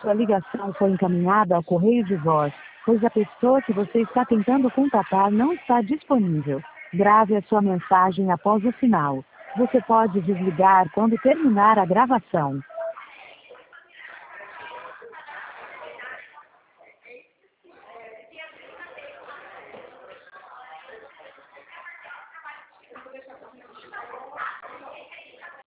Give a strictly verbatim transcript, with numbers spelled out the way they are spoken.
Sua ligação foi encaminhada ao correio de voz, pois a pessoa que você está tentando contatar não está disponível. Grave a sua mensagem após o sinal. Você pode desligar quando terminar a gravação.